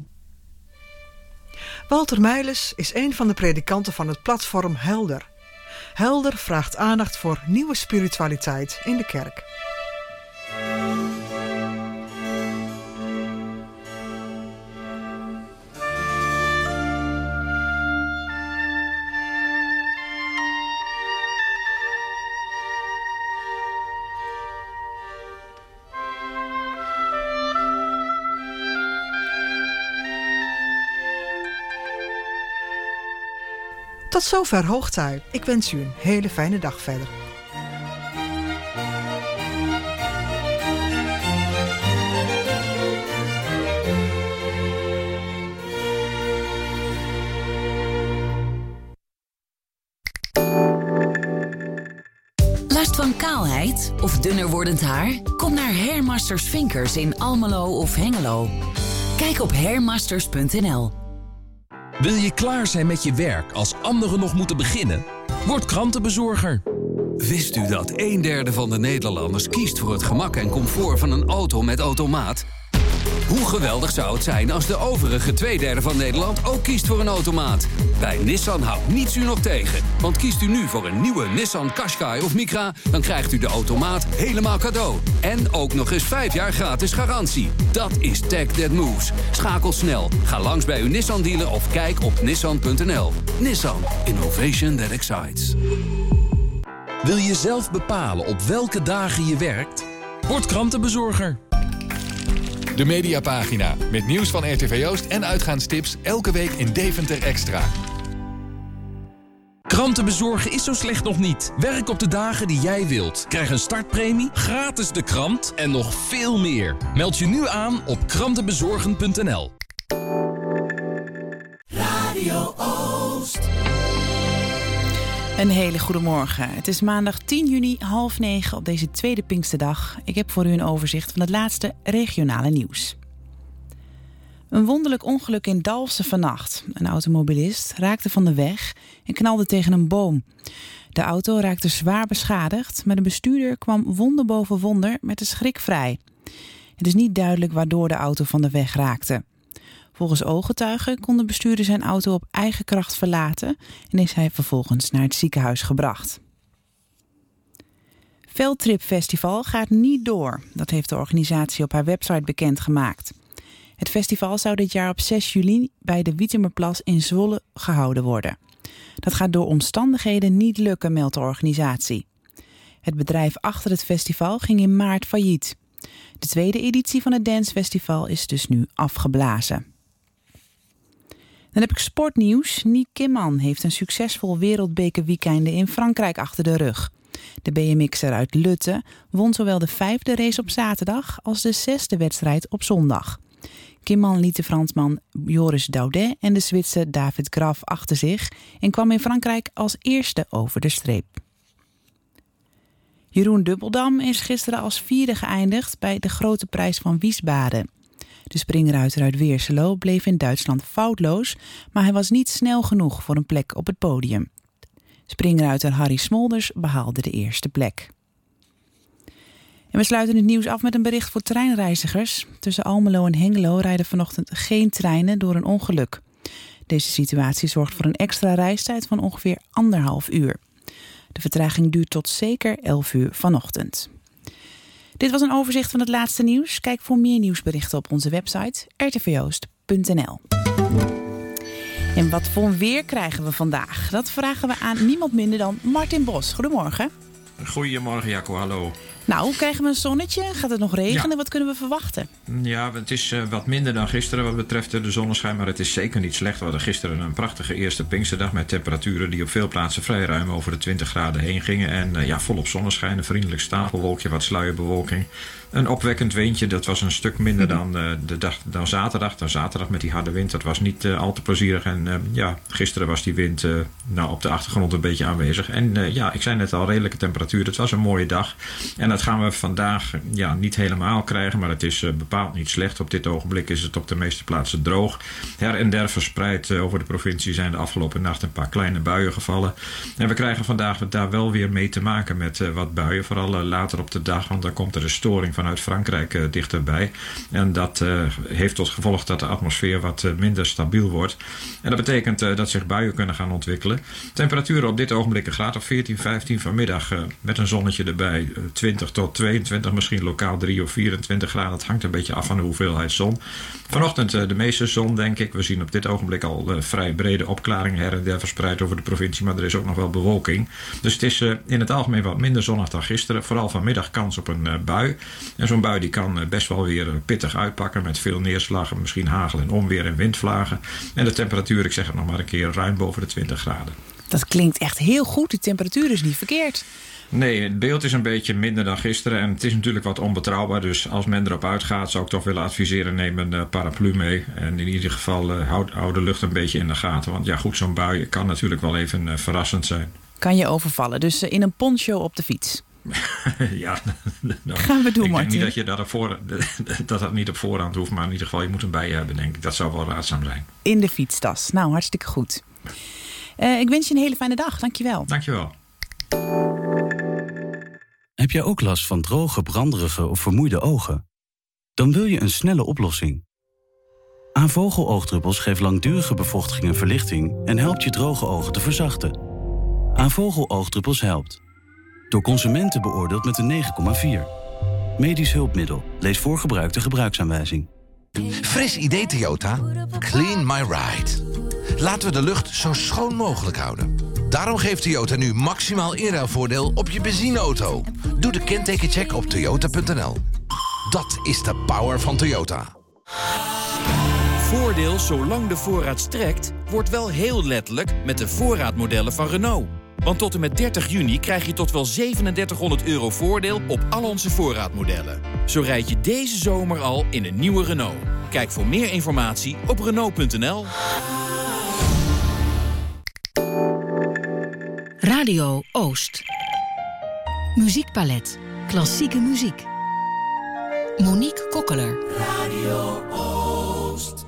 Walter Meijlers is een van de predikanten van het platform Helder. Helder vraagt aandacht voor nieuwe spiritualiteit in de kerk. Tot zover Hoogtij. Ik wens u een hele fijne dag verder. Last van kaalheid of dunner wordend haar? Kom naar Hairmasters Vinkers in Almelo of Hengelo. Kijk op hairmasters punt n l. Wil je klaar zijn met je werk als anderen nog moeten beginnen? Word krantenbezorger. Wist u dat een derde van de Nederlanders kiest voor het gemak en comfort van een auto met automaat? Hoe geweldig zou het zijn als de overige twee derde van Nederland ook kiest voor een automaat? Bij Nissan houdt niets u nog tegen. Want kiest u nu voor een nieuwe Nissan Qashqai of Micra, dan krijgt u de automaat helemaal cadeau. En ook nog eens vijf jaar gratis garantie. Dat is Tech That Moves. Schakel snel. Ga langs bij uw Nissan dealer of kijk op nissan punt n l. Nissan. Innovation that excites. Wil je zelf bepalen op welke dagen je werkt? Word krantenbezorger. De Mediapagina, met nieuws van R T V Oost en uitgaanstips elke week in Deventer Extra. Kranten bezorgen is zo slecht nog niet. Werk op de dagen die jij wilt. Krijg een startpremie, gratis de krant en nog veel meer. Meld je nu aan op krantenbezorgen punt n l. Radio Oost. Oost. Een hele goede morgen. Het is maandag tien juni, half negen op deze tweede Pinksterdag. Ik heb voor u een overzicht van het laatste regionale nieuws. Een wonderlijk ongeluk in Dalfsen vannacht. Een automobilist raakte van de weg en knalde tegen een boom. De auto raakte zwaar beschadigd, maar de bestuurder kwam wonder boven wonder met de schrik vrij. Het is niet duidelijk waardoor de auto van de weg raakte. Volgens ooggetuigen kon de bestuurder zijn auto op eigen kracht verlaten en is hij vervolgens naar het ziekenhuis gebracht. Veldtrip Festival gaat niet door. Dat heeft de organisatie op haar website bekendgemaakt. Het festival zou dit jaar op zes juli bij de Wietemerplas in Zwolle gehouden worden. Dat gaat door omstandigheden niet lukken, meldt de organisatie. Het bedrijf achter het festival ging in maart failliet. De tweede editie van het dancefestival is dus nu afgeblazen. Dan heb ik sportnieuws. Niek Kimman heeft een succesvol wereldbekerweekend in Frankrijk achter de rug. De B M X'er uit Lutte won zowel de vijfde race op zaterdag als de zesde wedstrijd op zondag. Kimman liet de Fransman Joris Daudet en de Zwitser David Graf achter zich en kwam in Frankrijk als eerste over de streep. Jeroen Dubbeldam is gisteren als vierde geëindigd bij de Grote Prijs van Wiesbaden. De springruiter uit Weerselo bleef in Duitsland foutloos, maar hij was niet snel genoeg voor een plek op het podium. Springruiter Harry Smolders behaalde de eerste plek. En we sluiten het nieuws af met een bericht voor treinreizigers. Tussen Almelo en Hengelo rijden vanochtend geen treinen door een ongeluk. Deze situatie zorgt voor een extra reistijd van ongeveer anderhalf uur. De vertraging duurt tot zeker elf uur vanochtend. Dit was een overzicht van het laatste nieuws. Kijk voor meer nieuwsberichten op onze website r t v oost punt n l. En wat voor weer krijgen we vandaag? Dat vragen we aan niemand minder dan Martin Bos. Goedemorgen. Goedemorgen, Jacco, hallo. Nou, krijgen we een zonnetje? Gaat het nog regenen? Ja. Wat kunnen we verwachten? Ja, het is uh, wat minder dan gisteren wat betreft de zonneschijn, maar het is zeker niet slecht. We hadden gisteren een prachtige eerste Pinksterdag met temperaturen die op veel plaatsen vrij ruim over de twintig graden heen gingen. En uh, ja, volop zonneschijn, een vriendelijk stapelwolkje, wat sluierbewolking. Een opwekkend windje, dat was een stuk minder dan, uh, de dag, dan zaterdag. Dan zaterdag met die harde wind, dat was niet uh, al te plezierig. En uh, ja, gisteren was die wind uh, nou, op de achtergrond een beetje aanwezig. En uh, ja, ik zei net al, redelijke temperatuur. Het was een mooie dag. En dat gaan we vandaag ja, niet helemaal krijgen, maar het is uh, bepaald niet slecht. Op dit ogenblik is het op de meeste plaatsen droog. Her en der verspreid uh, over de provincie zijn de afgelopen nacht een paar kleine buien gevallen. En we krijgen vandaag daar wel weer mee te maken met uh, wat buien. Vooral uh, later op de dag, want dan komt er een storing vanuit Frankrijk uh, dichterbij. En dat uh, heeft tot gevolg dat de atmosfeer wat uh, minder stabiel wordt. En dat betekent uh, dat zich buien kunnen gaan ontwikkelen. Temperaturen op dit ogenblik een graad of veertien, vijftien, vanmiddag uh, met een zonnetje erbij uh, twintig tot tweeëntwintig, misschien lokaal drie of vierentwintig graden. Het hangt een beetje af van de hoeveelheid zon. Vanochtend uh, de meeste zon, denk ik. We zien op dit ogenblik al uh, vrij brede opklaringen her en der verspreid over de provincie, maar er is ook nog wel bewolking. Dus het is uh, in het algemeen wat minder zonnig dan gisteren. Vooral vanmiddag kans op een uh, bui. En zo'n bui die kan uh, best wel weer uh, pittig uitpakken met veel neerslag, misschien hagel en onweer en windvlagen. En de temperatuur, ik zeg het nog maar een keer, ruim boven de twintig graden. Dat klinkt echt heel goed. De temperatuur is niet verkeerd. Nee, het beeld is een beetje minder dan gisteren en het is natuurlijk wat onbetrouwbaar. Dus als men erop uitgaat, zou ik toch willen adviseren, neem een uh, paraplu mee. En in ieder geval uh, houd, houd de lucht een beetje in de gaten. Want ja, goed, zo'n bui kan natuurlijk wel even uh, verrassend zijn. Kan je overvallen. Dus uh, in een poncho op de fiets. Ja, nou, gaan we doen, ik Martin. denk niet dat je dat, op voor, dat dat niet op voorhand hoeft, maar in ieder geval je moet hem bij je hebben, denk ik. Dat zou wel raadzaam zijn. In de fietstas. Nou, hartstikke goed. Uh, ik wens je een hele fijne dag. Dankjewel. Dankjewel. Heb jij ook last van droge, branderige of vermoeide ogen? Dan wil je een snelle oplossing. Aanvogel-oogdruppels geeft langdurige bevochtiging en verlichting en helpt je droge ogen te verzachten. Aanvogel-oogdruppels helpt. Door consumenten beoordeeld met een negen komma vier. Medisch hulpmiddel. Lees voor gebruik de gebruiksaanwijzing. Fris idee Toyota. Clean my ride. Laten we de lucht zo schoon mogelijk houden. Daarom geeft Toyota nu maximaal inruilvoordeel op je benzineauto. Doe de kentekencheck op toyota punt n l. Dat is de power van Toyota. Voordeel zolang de voorraad strekt, wordt wel heel letterlijk met de voorraadmodellen van Renault. Want tot en met dertig juni krijg je tot wel zevenendertighonderd euro voordeel op al onze voorraadmodellen. Zo rijd je deze zomer al in een nieuwe Renault. Kijk voor meer informatie op renault punt n l. Radio Oost. Muziekpalet. Klassieke muziek. Monique Kokkeler. Radio Oost.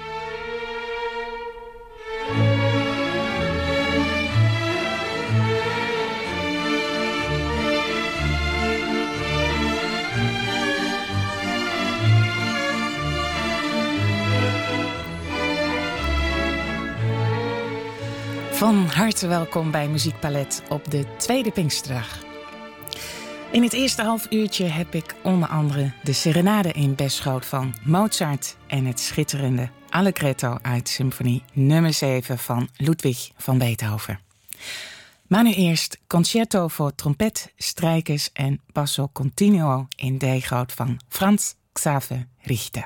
Van harte welkom bij Muziekpalet op de tweede Pinksterdag. In het eerste half uurtje heb ik onder andere de Serenade in Beschoot van Mozart en het schitterende Allegretto uit symfonie nummer zeven van Ludwig van Beethoven. Maar nu eerst concerto voor trompet, strijkers en basso continuo in D-groot van Franz Xaver Richter.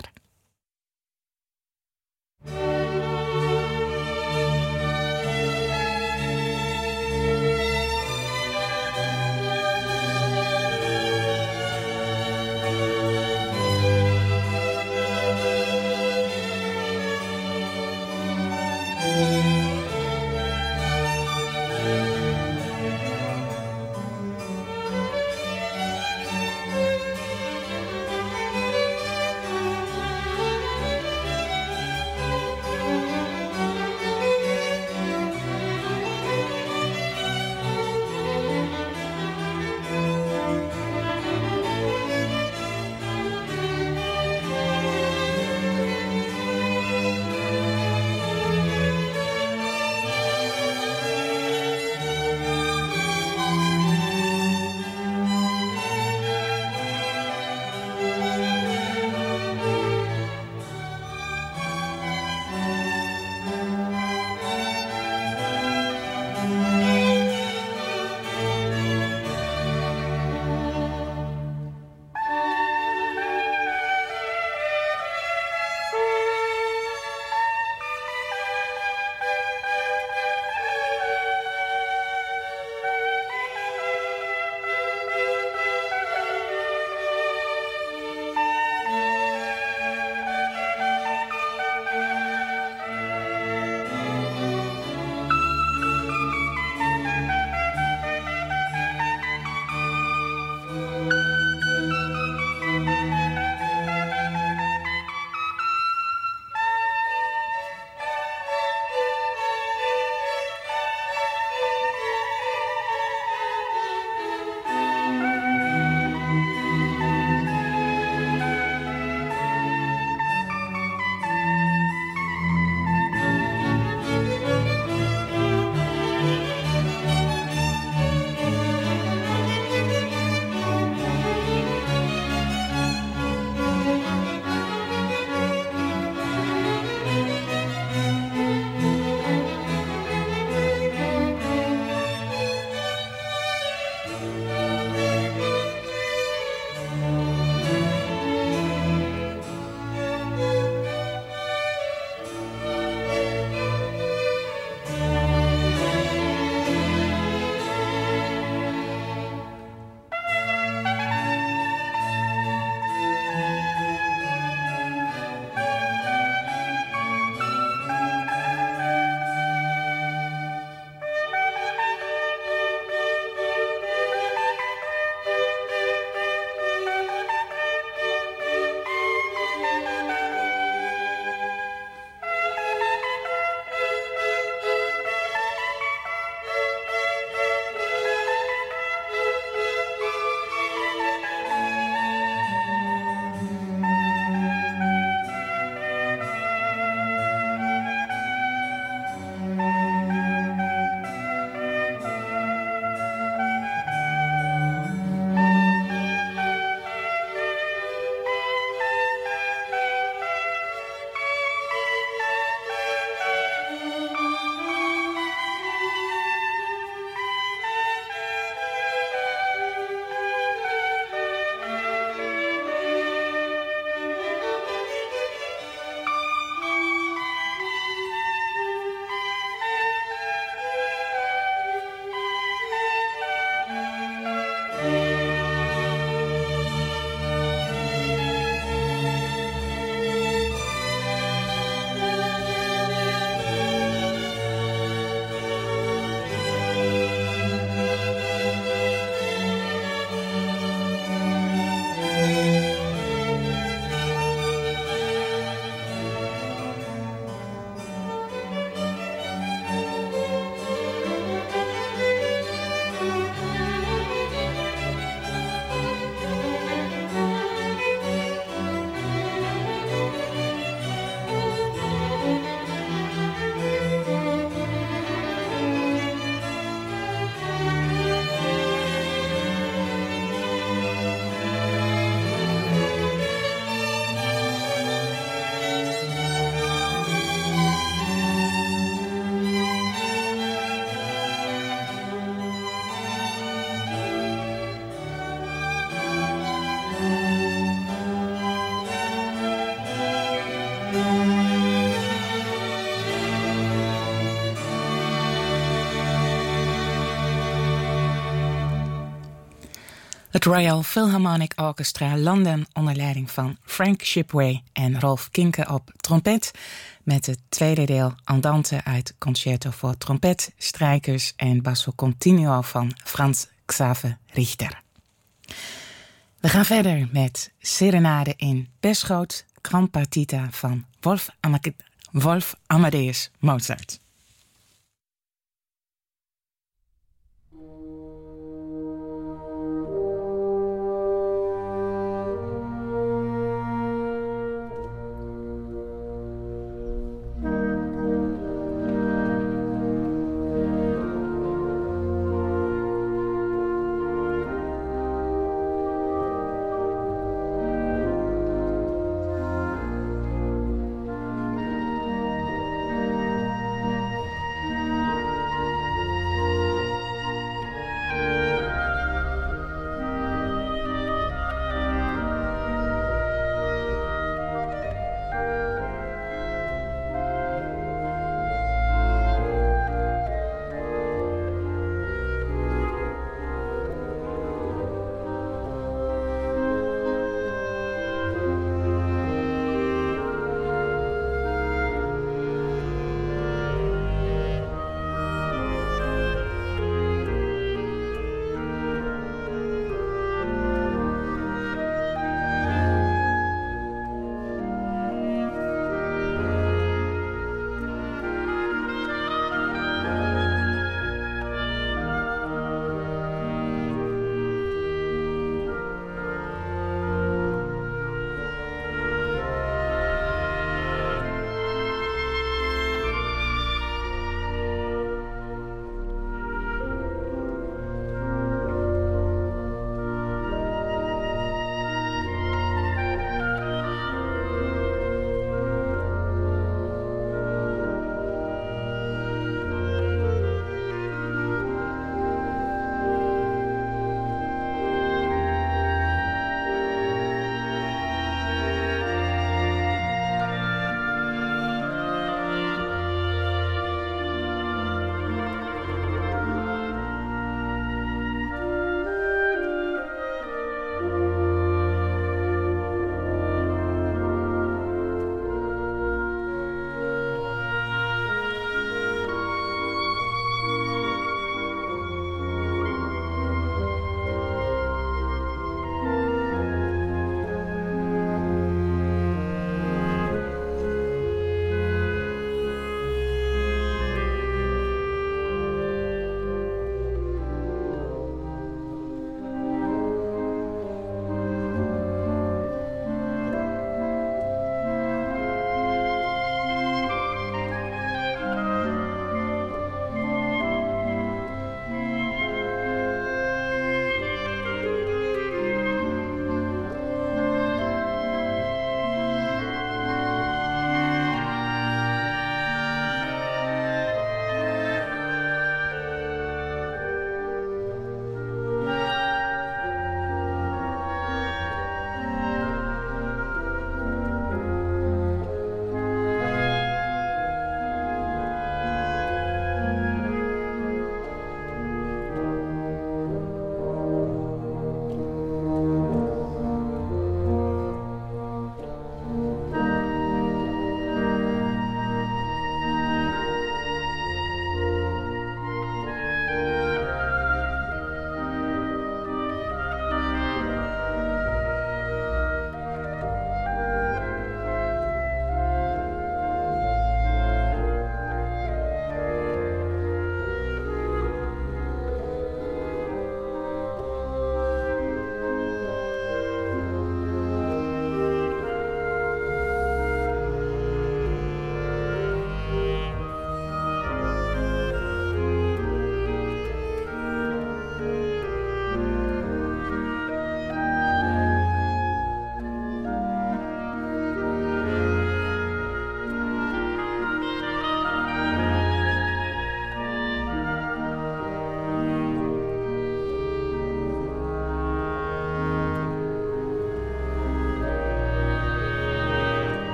Het Royal Philharmonic Orchestra London onder leiding van Frank Shipway en Rolf Kinke op trompet, met het tweede deel Andante uit Concerto voor trompet, strijkers en basso continuo van Franz Xaver Richter. We gaan verder met Serenade in Beschoot, Gran Partita van Wolf, Ama- Wolf Amadeus Mozart.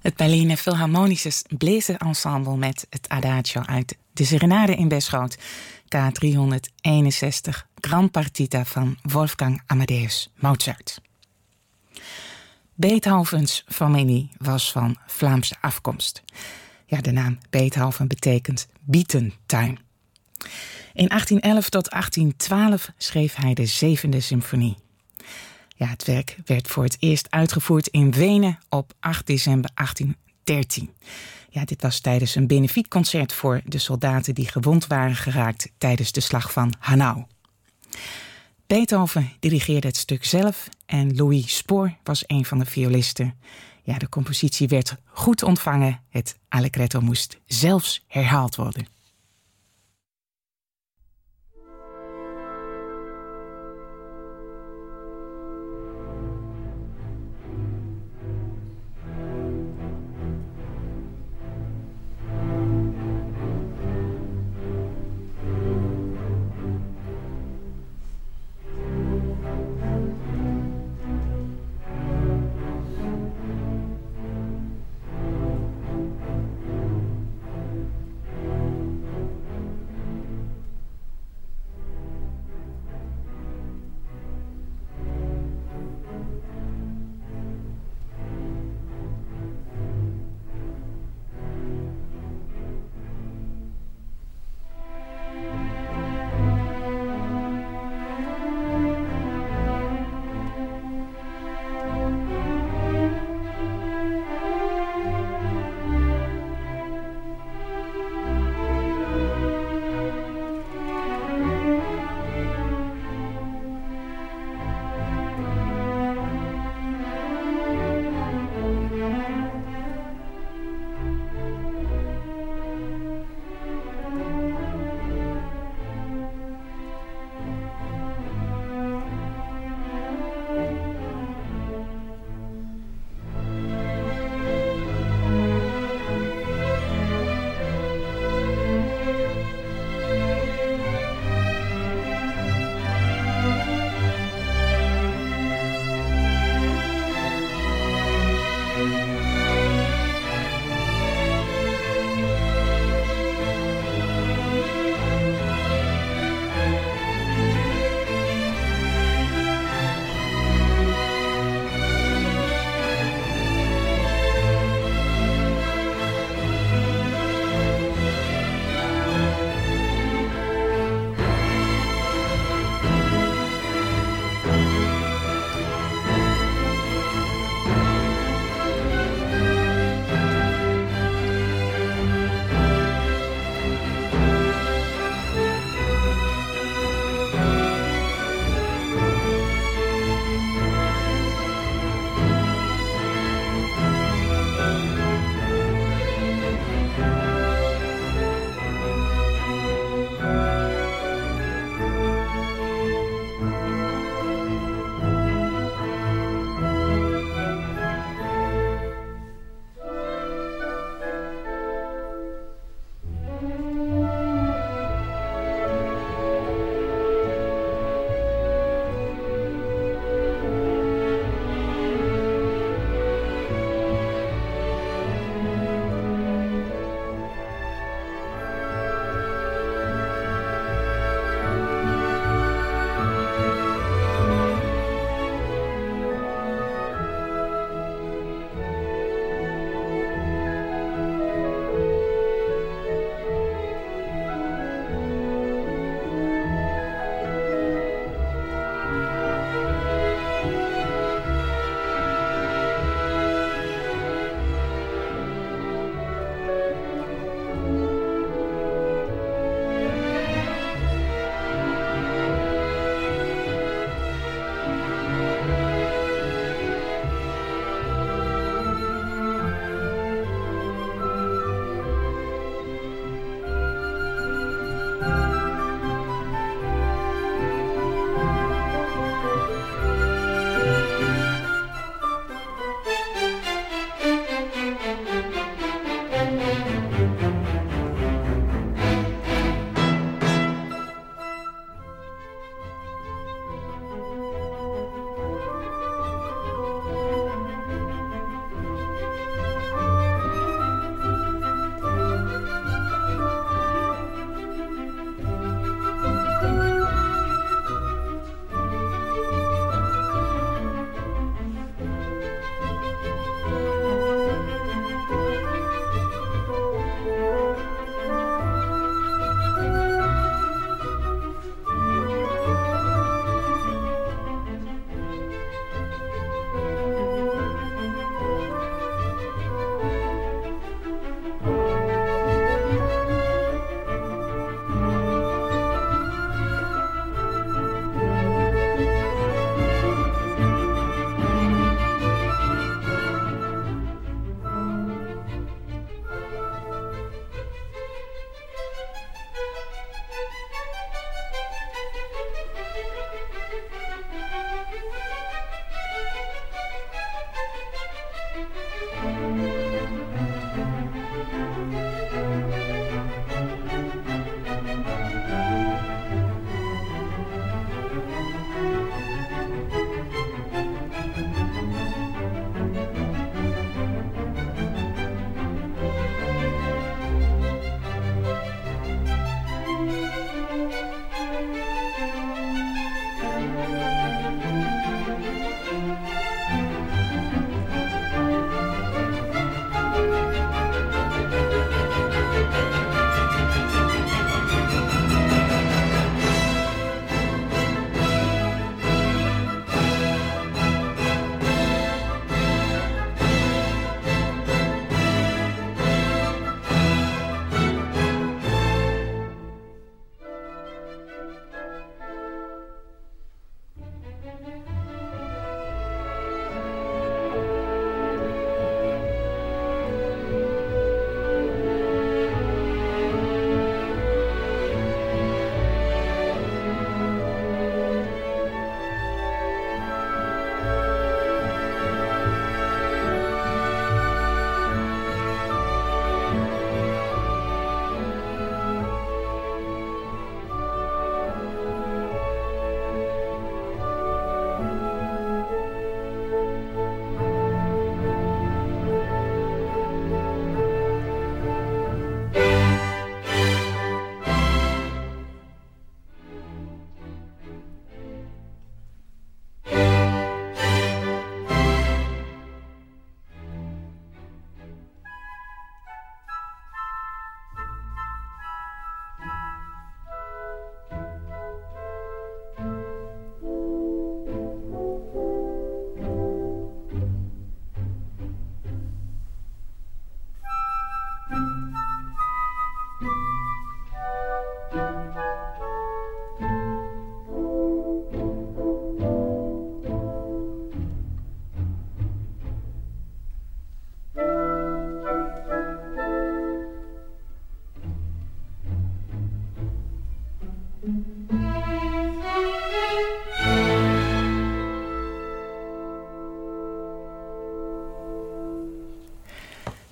Het Berliner Philharmonisches Bläserensemble met het Adagio uit de Serenade in Beschot, K driehonderdeenenzestig, Gran Partita van Wolfgang Amadeus Mozart. Beethovens familie was van Vlaamse afkomst. Ja, de naam Beethoven betekent bietentuin. In achttien elf tot achttien twaalf schreef hij de zevende symfonie. Ja, het werk werd voor het eerst uitgevoerd in Wenen op acht december achttien dertien. Ja, dit was tijdens een benefietconcert voor de soldaten die gewond waren geraakt tijdens de slag van Hanau. Beethoven dirigeerde het stuk zelf en Louis Spohr was een van de violisten. Ja, de compositie werd goed ontvangen. Het Allegretto moest zelfs herhaald worden.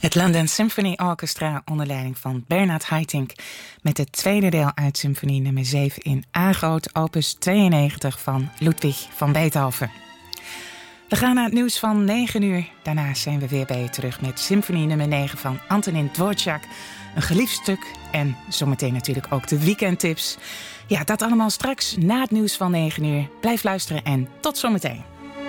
Het London Symphony Orchestra onder leiding van Bernard Haitink met het tweede deel uit symfonie nummer zeven in A-groot opus tweeënnegentig van Ludwig van Beethoven. We gaan naar het nieuws van negen uur. Daarna zijn we weer bij je terug met symfonie nummer negen van Antonin Dvorak. Een geliefd stuk en zometeen natuurlijk ook de weekendtips. Ja, dat allemaal straks na het nieuws van negen uur. Blijf luisteren en tot zometeen.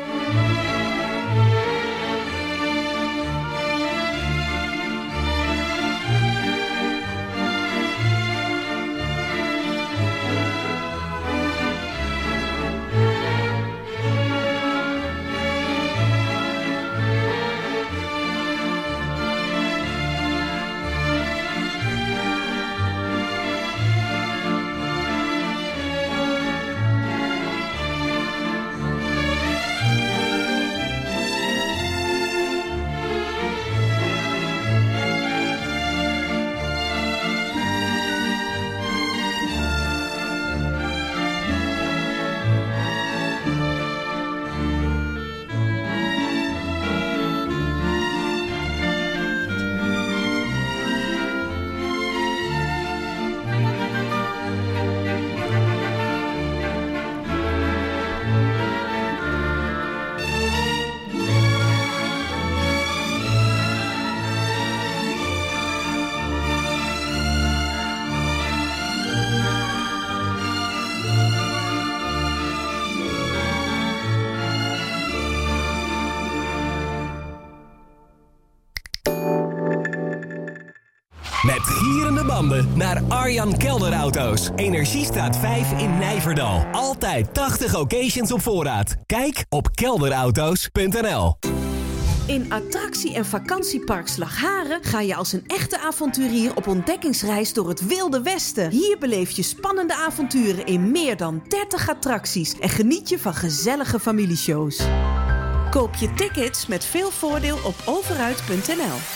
Met gierende banden naar Arjan Kelder Auto's. Energiestraat vijf in Nijverdal. Altijd tachtig occasions op voorraad. Kijk op kelderauto's punt n l. In attractie- en vakantiepark Slagharen ga je als een echte avonturier op ontdekkingsreis door het Wilde Westen. Hier beleef je spannende avonturen in meer dan dertig attracties en geniet je van gezellige familieshows. Koop je tickets met veel voordeel op overuit punt n l.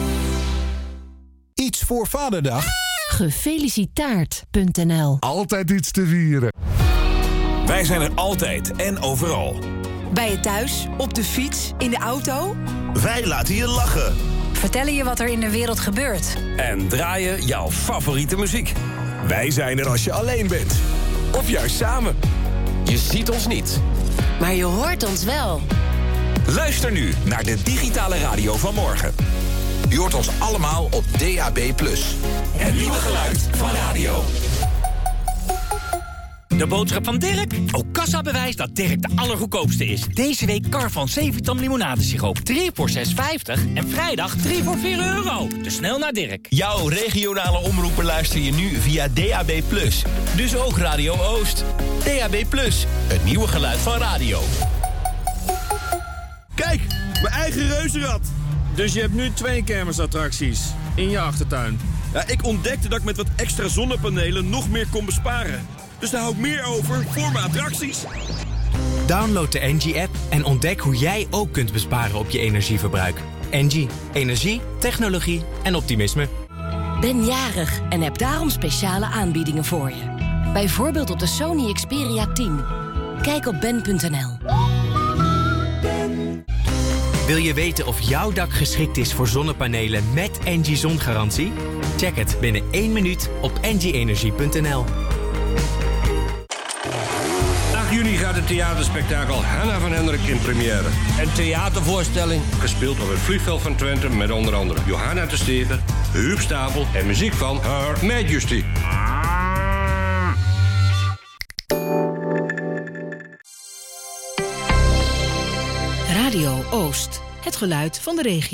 Iets voor Vaderdag? Gefelicitaard punt n l. Altijd iets te vieren. Wij zijn er altijd en overal. Bij je thuis, op de fiets, in de auto. Wij laten je lachen. Vertellen je wat er in de wereld gebeurt. En draaien jouw favoriete muziek. Wij zijn er als je alleen bent. Of juist samen. Je ziet ons niet. Maar je hoort ons wel. Luister nu naar de digitale radio van morgen. Je hoort ons allemaal op D A B plus. Het nieuwe geluid van radio. De boodschap van Dirk. Ook Kassa bewijst dat Dirk de allergoedkoopste is. Deze week kar van Zeventam limonadesiroop. drie voor zes vijftig. En vrijdag drie voor vier euro. Dus snel naar Dirk. Jouw regionale omroepen luister je nu via D A B plus. Dus ook Radio Oost. D A B plus. Het nieuwe geluid van radio. Kijk, mijn eigen reuzenrad. Dus je hebt nu twee kermisattracties in je achtertuin. Ja, ik ontdekte dat ik met wat extra zonnepanelen nog meer kon besparen. Dus daar hou ik meer over voor mijn attracties. Download de Engie-app en ontdek hoe jij ook kunt besparen op je energieverbruik. Engie. Energie, technologie en optimisme. Ben jarig en heb daarom speciale aanbiedingen voor je. Bijvoorbeeld op de Sony Xperia tien. Kijk op ben punt n l. Wil je weten of jouw dak geschikt is voor zonnepanelen met Engie zongarantie? Check het binnen één minuut op engie energie punt n l. acht juni gaat het theaterspektakel Hanna van Hendrik in première. Een theatervoorstelling gespeeld op het vliegveld van Twente met onder andere Johanna de Steger, Huub Stapel en muziek van Her Majesty. Radio Oost. Het geluid van de regio.